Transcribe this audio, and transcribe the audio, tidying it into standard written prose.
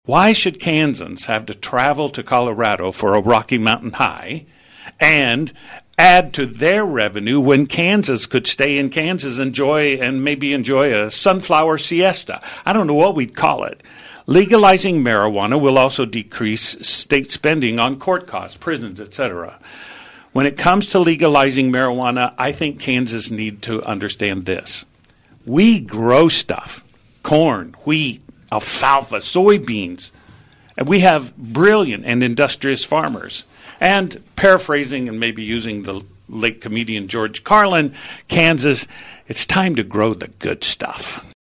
Why should Kansans have to travel to Colorado for a Rocky Mountain High and add to their revenue when Kansas could stay in Kansas and maybe enjoy a sunflower siesta? I don't know what we'd call it. Legalizing marijuana will also decrease state spending on court costs, prisons, etc. When it comes to legalizing marijuana, I think Kansas need to understand this. We grow stuff, corn, wheat, alfalfa, soybeans, and we have brilliant and industrious farmers. And paraphrasing and maybe using the late comedian George Carlin, Kansas, it's time to grow the good stuff.